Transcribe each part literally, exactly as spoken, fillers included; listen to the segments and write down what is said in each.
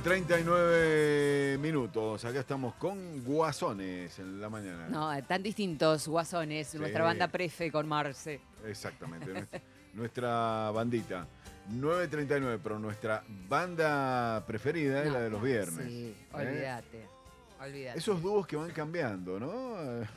treinta y nueve minutos. Acá estamos con Guasones en la mañana. No, tan distintos Guasones. Sí. Nuestra banda prefe con Marce. Exactamente. nuestra, nuestra bandita. nueve treinta y nueve, pero nuestra banda preferida no, es la de los viernes. Sí, olvídate. ¿Eh? Olvídate. Esos dúos que van cambiando, ¿no?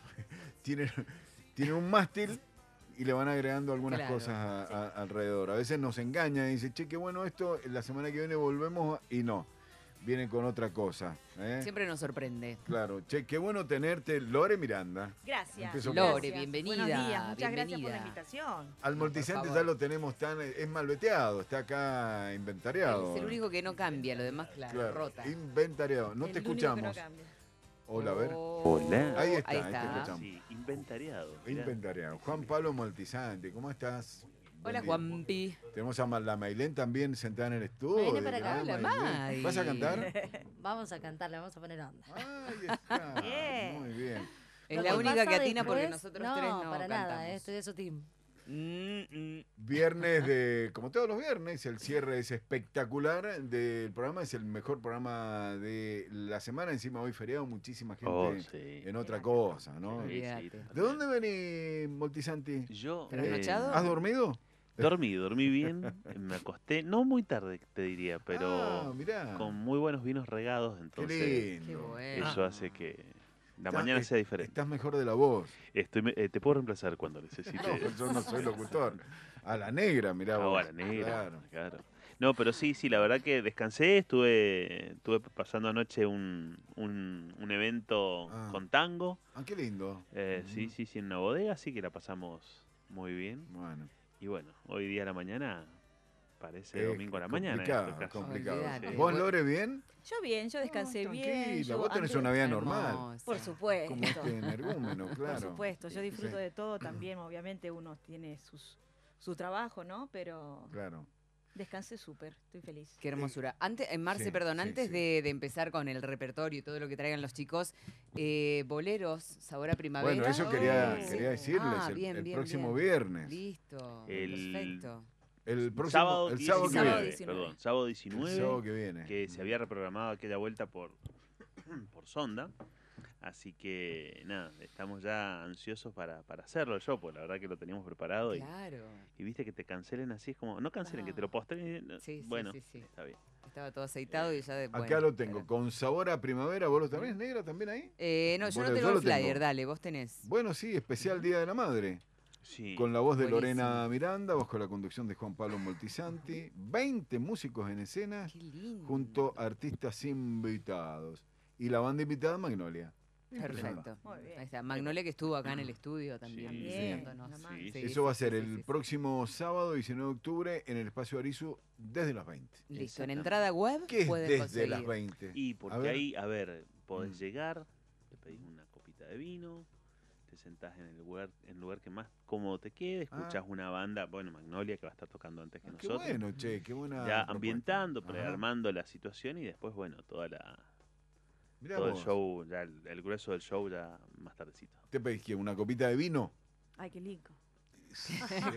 tienen, tienen un mástil y le van agregando algunas claro, cosas a, a, a alrededor. A veces nos engañan y dicen, che, qué bueno esto, la semana que viene volvemos y no. Vienen con otra cosa. ¿eh? Siempre nos sorprende. Claro. Che, qué bueno tenerte, Lore Miranda. Gracias. Lore, bienvenida. Buenos días, muchas bienvenida. gracias por la invitación. Al Multisante ya lo tenemos tan, es malveteado, está acá inventariado. Es el único que no cambia, lo demás, claro, claro rota. Inventariado. No el te escuchamos. No cambia. Hola, a ver. Hola. Ahí está, ahí ahí está. te escuchamos. Sí, inventariado. Mirá. Inventariado. Juan Pablo Multisante, ¿cómo estás? Hola, Juanpi. Tenemos a la Mailén también sentada en el estudio. Viene para acá. Hola, May. ¿Vas a cantar? Vamos a cantar, le vamos a poner onda. Ahí está. Bien. Muy bien. Es Lo la que única pasa que atina después, porque nosotros no, tres no para cantamos. nada, eh, estoy de su team. Mm, mm. Viernes de, como todos los viernes, el cierre es espectacular del programa, es el mejor programa de la semana, encima hoy feriado, muchísima gente Oh, sí. en otra cosa, ¿no? Sí, Olvídate. sí, ¿De dónde venís, Multisanti? Yo. ¿Trasnochado? ¿Has dormido? Dormí, dormí bien, me acosté, no muy tarde te diría, pero Ah, mirá. con muy buenos vinos regados, entonces Qué lindo. Qué bueno. eso hace que la Estás- mañana sea diferente. Estás mejor de la voz. Estoy, eh, te puedo reemplazar cuando necesites. No, yo no soy locutor. A la negra, mirá vos. Ahora, negra, Claro. claro. No, pero sí, sí, la verdad que descansé, estuve, estuve pasando anoche un, un, un evento Ah. con tango, Ah, qué lindo. eh, sí, sí, sí, en una bodega, así que la pasamos muy bien. Bueno. Y bueno, hoy día a la mañana parece Es domingo a la mañana. en complicado, este caso. complicado. Olvídate. ¿Vos, Lore, bien? Yo bien, yo descansé Ah, bien. tranquila, yo vos tenés antes- una vida Hermosa. normal. Por supuesto. Como este energúmeno, claro. Por supuesto, yo disfruto Sí. de todo también, obviamente uno tiene sus, su trabajo, ¿no? Pero Claro. descansé súper, estoy feliz. Qué hermosura. Antes, en Marce, Sí, perdón, sí, antes sí. De, de empezar con el repertorio y todo lo que traigan los chicos, eh, boleros, sabor a primavera. Bueno, eso quería, Oh. quería decirles. Ah, el bien, el bien, próximo bien. viernes. Listo, El- perfecto. El próximo Sábado el sábado que Sábado viene. diecinueve. perdón, sábado El diecinueve, sábado que viene. que se había reprogramado aquella vuelta por, por sonda. Así que nada, estamos ya ansiosos para, para hacerlo yo, pues la verdad que lo teníamos preparado. Y, Claro. y viste que te cancelen así, es como, no cancelen, que te lo Ah. postren. y- Sí, sí, bueno, sí, sí. está bien. Estaba todo aceitado y ya de Acá bueno, lo tengo, pero- con sabor a primavera. ¿Vos lo tenés, negra, también ahí? Eh, no, yo Bueno, no tengo yo lo el flyer, tengo. dale, vos tenés. Bueno, sí, especial Día de la Madre. Sí. Con la voz de Buenísimo. Lorena Miranda, bajo la conducción de Juan Pablo Multisanti. veinte músicos en escena, Qué lindo. junto a artistas invitados. Y la banda invitada, Magnolia. Perfecto. Muy bien. Ahí está. Magnolia que estuvo acá en el estudio también. Sí. enseñándonos. Bien, Sí, Sí, Eso va a sí, ser sí, el sí, sí. próximo sábado, diecinueve de octubre, en el Espacio Arizu, desde las veinte. Listo, en Exactamente. entrada web ¿Qué es pueden desde conseguir. las veinte? Y A porque ver. ahí, a ver, podés Mm. llegar, te pedís una copita de vino, te sentás en el lugar, en el lugar que más cómodo te quede, escuchás Ah. una banda, bueno, Magnolia que va a estar tocando antes que Ah, qué nosotros. bueno, che, qué buena. Ya propuesta. ambientando, Ajá. prearmando la situación y después, bueno, toda la Mirá todo vos, el show, ya el, el grueso del show ya más tardecito. ¿Te pedís que una copita de vino? Ay, qué lindo. Sí,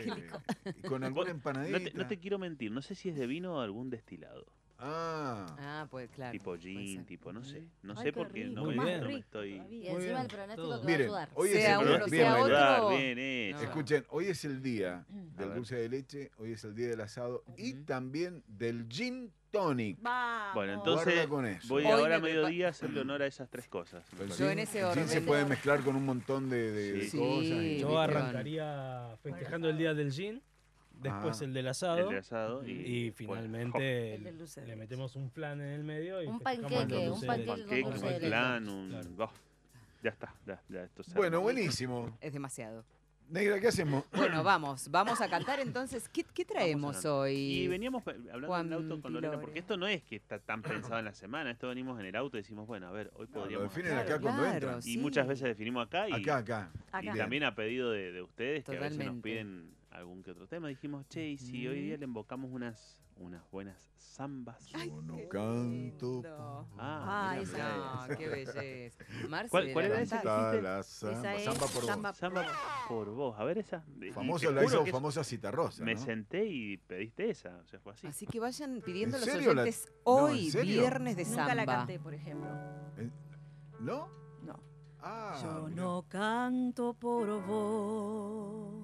y con alguna No empanadita. te, no te quiero mentir, no sé si es de vino o algún destilado. Ah, Ah, pues claro. tipo puede gin, ser. tipo, no sé. No Ay, sé qué porque rico, no me, más no me rico estoy... Y Muy encima bien, el pronóstico todo. que Miren, va a ayudar. hoy es Sea el uno, bien, sea Maylene. otro. Ayudar, bien eso. Escuchen, hoy es el día A del ver. dulce de leche, hoy es el día del asado y Ujú. también del gin tonic. Vamos. Bueno, Guarda entonces con eso. voy Hoy ahora a me prepa- mediodía a hacerle honor a esas tres cosas. me El parece. Yo gin- en ese el gin orden. se puede mezclar con un montón de, de Sí. cosas. Sí. y- Yo Viste, arrancaría festejando el día del gin, después Ah. el del El asado de asado y, y bueno, finalmente El del el- dulce de le leche. metemos un flan en el medio y Un festejamos panqueque, el un dulce de panqueque leche. panqueque, con un dulce de leche. flan, un... Claro. oh, ya está, ya, ya esto se Bueno, armó. buenísimo. Es demasiado. Negra, ¿qué hacemos? Bueno, vamos, vamos a cantar entonces. ¿Qué, qué traemos cantar. hoy? Y veníamos pe- hablando Juan en el auto con Lorena, Pilore. porque esto no es que está tan pensado en la semana, esto venimos en el auto y decimos, bueno, a ver, hoy No, lo podríamos... definen hacer acá algo. cuando Claro, entran. sí. Y muchas veces definimos acá y, Acá, acá. Acá. y también a pedido de, de ustedes, que a veces nos Totalmente. piden algún que otro tema. Dijimos, che, y si hoy día le invocamos unas, unas buenas zambas. Yo no canto. lindo. Ah, Ah, mirá, esa mirá. No, qué belleza. Marce ¿Cuál- de cuál la era esa que Cantar. dijiste? La samba, Esa es samba por samba vos. Samba por vos. A ver esa. Y Famosa, te la juro hizo que es- famosa Citarrosa, Me ¿no? senté y pediste esa. O sea, fue así. Así que vayan pidiendo ¿En los serio la- oyentes no, ¿en hoy, serio? viernes de Nunca samba. la canté, por ejemplo. ¿No? No. Ah, Yo mirá. no canto por vos,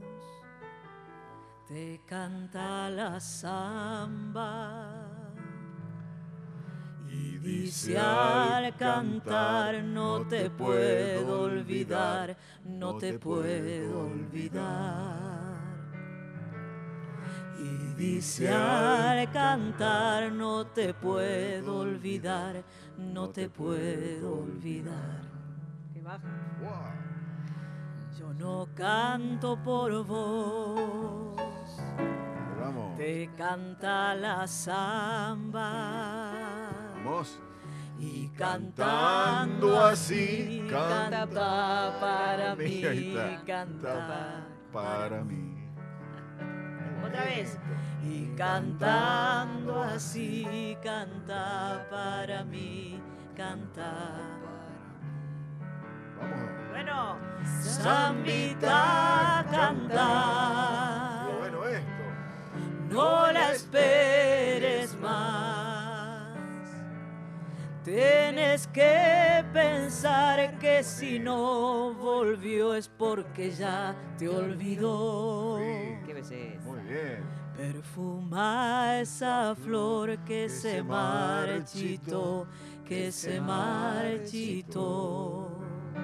te canta la samba. Y dice al cantar, no te puedo olvidar, no te puedo olvidar. Y dice al cantar, no te puedo olvidar, no te puedo olvidar. Que baja. Wow. Yo no canto por vos, Vamos. te canta la samba. Vamos. Y Cantando cantando así, así, canta canta para Ahí mí, está. canta Para mí. Otra vez. Y cantando así, canta para mí, canta. Vamos. Bueno, Zambita canta, Qué bueno esto. no la esperes más. Tienes que pensar que si no volvió es porque ya te olvidó. Sí. Qué belleza. Muy bien. Perfuma esa flor que se marchitó, que se marchitó.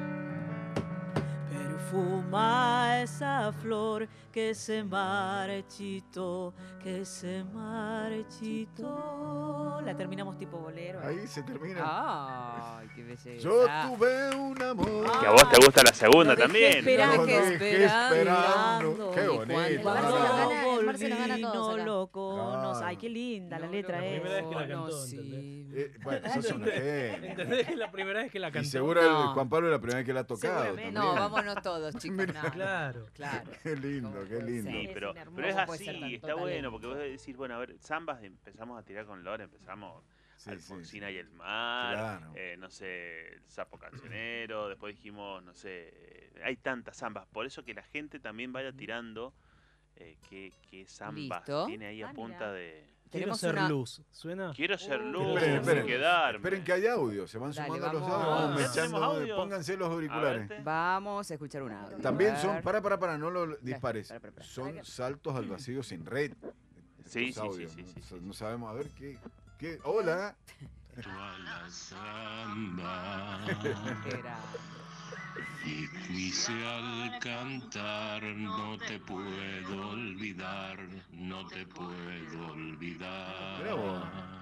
Perfuma esa flor que se marchitó, que se marchitó. La terminamos tipo bolero. ¿eh? Ahí se termina. Ay, qué belleza. Yo tuve un amor. Que a vos te gusta la segunda Lo dejé también. esperando. Lo dejé dejé esperando. esperando. Qué Y bonito. cuando- Marce Cuando nos Claro. gana- el Marce nos gana volví, a todos no acá. lo conoce. Claro. Ay, qué linda la No letra lo es. primera vez que la cantó, conocí. ¿entendés? Eh, bueno, sos una genia. ¿Entendés? Es la primera vez que la Y cantó. seguro el No. Juan Pablo es la primera vez que la ha tocado. Seguramente. No, también. vámonos todos, chicos. No, Claro. claro. Qué lindo, ¿Cómo qué puede lindo. Sí, ser? pero, un hermoso, pero es ¿cómo puede ser así, tanto está talento? bueno, porque vos decís, bueno, a ver, zambas empezamos a tirar con Lore, empezamos Sí, Alfonsina sí, y el mar, Claro. eh, no sé, el sapo cancionero, después dijimos, no sé, eh, hay tantas zambas, por eso que la gente también vaya tirando eh, qué, qué zambas Listo. tiene ahí a Ah, punta mira. de... Quiero Tenemos ser una- luz. ¿Suena? Quiero ser Uh, luz, Esperen, esperen. quedarme. Esperen que hay audio, se van Dale, sumando los vamos. audios, vamos ¿Ya tenemos mechando, audio? pónganse los A auriculares. verte. Vamos a escuchar un audio. También A son, ver. para, para, para, no lo dispares. para, para, para. Son saltos al vacío sin red. Sí, estos sí, audios, sí, sí, ¿no? sí, sí, No sabemos, a ver qué. qué hola. la samba Era. y quise al cantar no te puedo olvidar, no te puedo Mirá vos. olvidar.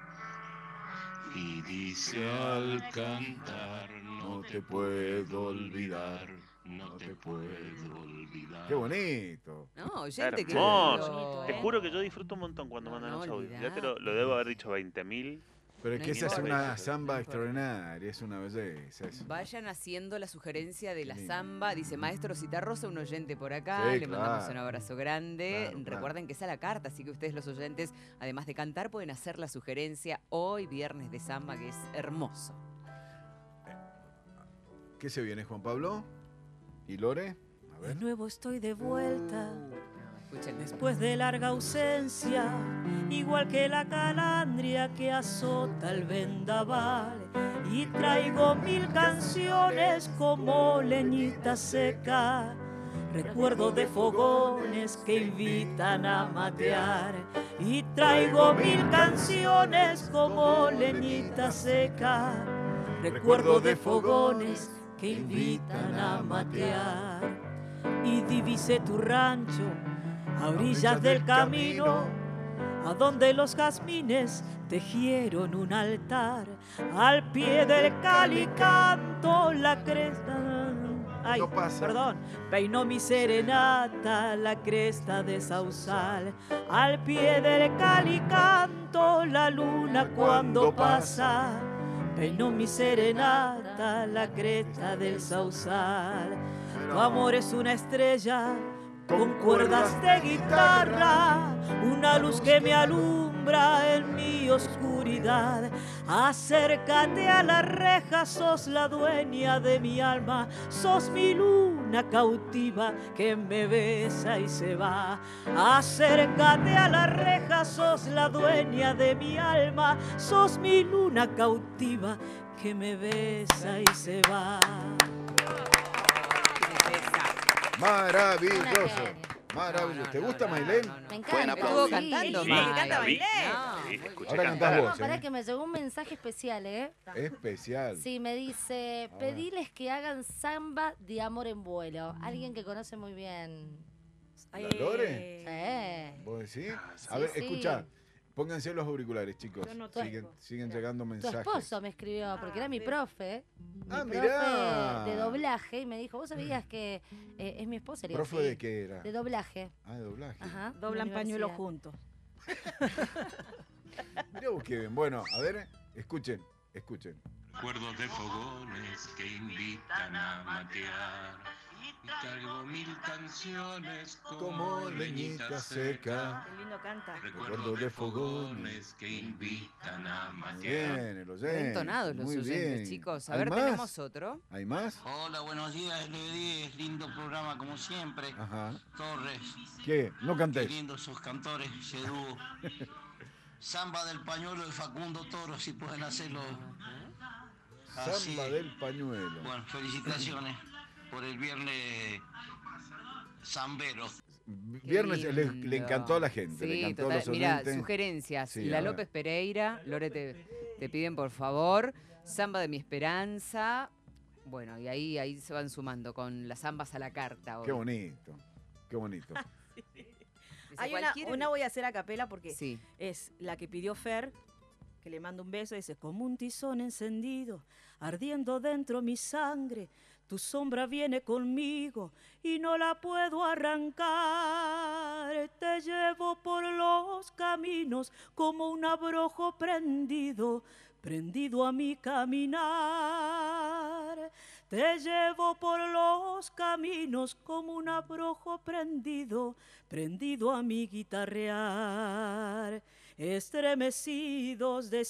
Y dice al cantar no te puedo olvidar, no te puedo olvidar. Qué bonito. No, oyente, qué Hermoso. lindo. Te juro que yo disfruto un montón cuando No, mandan no los audios. Ya te olvidate. lo, lo debo haber dicho veinte mil. Pero es No que esa es importa. una samba No importa. extraordinaria, es una belleza. eso. Vayan haciendo la sugerencia de la Qué lindo. samba. Dice Maestro Citarrosa, un oyente por acá. Sí, Le mandamos claro. un abrazo grande. Claro, claro. Recuerden que es a la carta, así que ustedes los oyentes, además de cantar, pueden hacer la sugerencia hoy, viernes de samba, que es hermoso. ¿Qué se viene, Juan Pablo? ¿Y Lore? A De ver. nuevo estoy de vuelta, Escuchen. después de larga ausencia, igual que la calandria que azota el vendaval. Y traigo mil canciones como leñita seca, recuerdo de fogones que invitan a matear. Y traigo mil canciones como leñita seca, recuerdo de fogones que invitan a matear. Y divisé tu rancho a orillas del camino, a donde los jazmines tejieron un altar. Al pie del calicanto la cresta, ay, No pasa. perdón, peinó mi serenata la cresta de sausal. Al pie del calicanto la luna cuando pasa, peinó mi serenata la cresta del sausal. Tu amor es una estrella con cuerdas de guitarra, una luz que me alumbra en mi oscuridad. Acércate a la reja, sos la dueña de mi alma, sos mi luna cautiva que me besa y se va. Acércate a la reja, sos la dueña de mi alma, sos mi luna cautiva que me besa y se va. Maravilloso. Maravilloso. ¿Te gusta, Mailén? Me encanta. Buen Estuvo aplauso. cantando, Sí, May. me encanta La vi, Mailén. No, sí, muy escuché Ahora cantar. cantás No, vos, pará ¿eh? que me llegó un mensaje especial, ¿eh? Especial. Sí, me dice, A ver. pediles que hagan samba de amor en vuelo. Alguien que conoce muy bien. ¿La Lore? Sí. ¿Vos decís? Sí, A ver, sí. escuchá. Pónganse los auriculares, chicos. Yo no Siguen, tengo. siguen Mira, llegando Tu mensajes. esposo me escribió, porque era mi Ah, profe, ¿eh? Mi Ah, profe mirá. de doblaje, y me dijo, ¿vos sabías que eh, es mi esposa? Le digo, ¿Profe "Sí". de qué era? De doblaje. Ah, de doblaje. Ajá. Doblan en la pañuelos universidad. juntos. Mirá vos qué bien. Bueno, a ver, escuchen, escuchen. Recuerdos de fogones que invitan a matear. Y traigo mil canciones como leñita seca. Qué lindo canta. Recuerdos de fogones que invitan a Muy matear. bien, el oyente. Re entonados los Muy oyentes, bien. chicos. A ¿Hay ver, más? tenemos otro. ¿Hay más? Hola, buenos días, L diez, lindo programa como siempre. Ajá. Torres, ¿Qué? No qué cantés. lindo esos cantores, ese dúo. Samba del pañuelo de Facundo Toro, si pueden hacerlo así. Samba del pañuelo. Bueno, felicitaciones por el viernes zambero. Viernes Qué le, lindo. le encantó a la gente, le Sí, encantó total. a los Mira, oyentes. sugerencias. Sí, a La ver. López Pereira, Lore, te, te piden por favor. Samba de mi esperanza. Bueno, y ahí, ahí se van sumando con las zambas a la carta hoy. Qué bonito, qué bonito. Dice, Hay una, cualquiera- una voy a hacer a capela porque Sí. es la que pidió Fer, que le mando un beso, dice, como un tizón encendido, ardiendo dentro mi sangre, tu sombra viene conmigo y no la puedo arrancar. Te llevo por los caminos como un abrojo prendido, prendido a mi caminar. Te llevo por los caminos como un abrojo prendido, prendido a mi guitarrear. Estremecidos de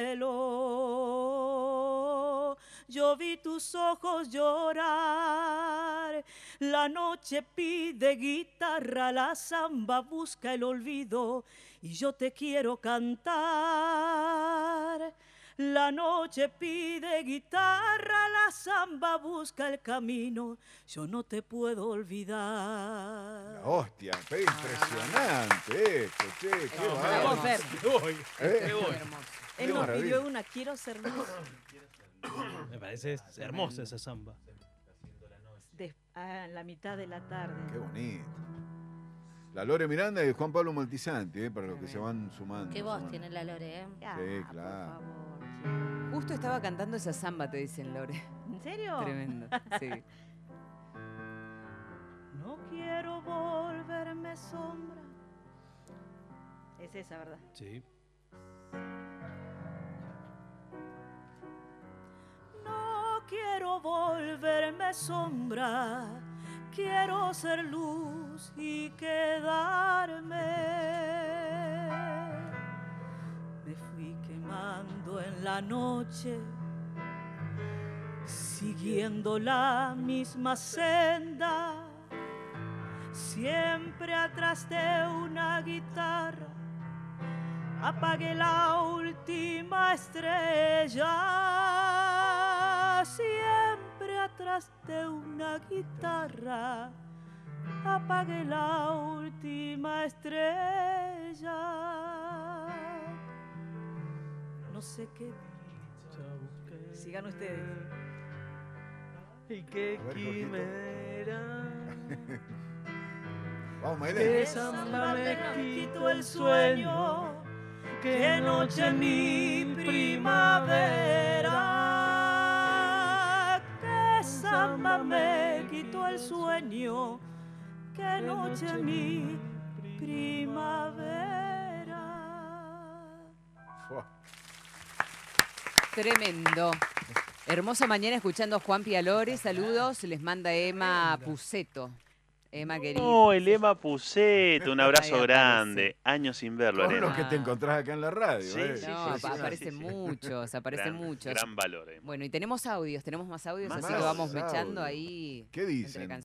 cielo, yo vi tus ojos llorar. La noche pide guitarra, la samba busca el olvido y yo te quiero cantar. La noche pide guitarra, la samba busca el camino, yo no te puedo olvidar. La hostia, qué impresionante esto, che, qué No, bárbaro. Vamos, Fer. Me voy. ¿Eh? Me voy. Hermoso. Él Qué nos maravilla. pidió una, quiero ser luz, Me parece hermosa esa samba. de- a la mitad de la tarde. Qué bonito. La Lore Miranda y Juan Pablo Maltisanti, eh, para los que se van sumando. Qué voz tiene la Lore, ¿eh? Ah, Sí, por claro. favor. Justo estaba cantando esa samba, te dicen, Lore. ¿En serio? Tremendo. Sí. No quiero volverme sombra. Es esa, ¿verdad? Sí. No quiero volverme sombra, quiero ser luz y quedarme. Me fui quemando en la noche, siguiendo la misma senda, siempre atrás de una guitarra. Apagué la última estrella, siempre atrás de una guitarra. Apagué la última estrella. No sé qué. Sigan ustedes. Y qué A ver, quimera. Vamos, Mailén. Esa samba me quitó el sueño. Qué noche mi primavera, qué samba me quitó el sueño, qué noche mi primavera. Fua. Tremendo. Hermosa mañana escuchando a Juan Pialore. Saludos. Les manda Emma Puceto. Emma, querida. No, el Emma Puceto, un abrazo Ahí grande. Años sin verlo, Con Elena. los que te encontrás acá en la radio. Sí, ¿eh? sí, No, sí, sí, aparecen sí, sí. muchos, aparecen Gran- muchos. Gran valor, Emma. Bueno, y tenemos audios, tenemos más audios, Más así que vamos audios. mechando ahí. ¿Qué entre dicen?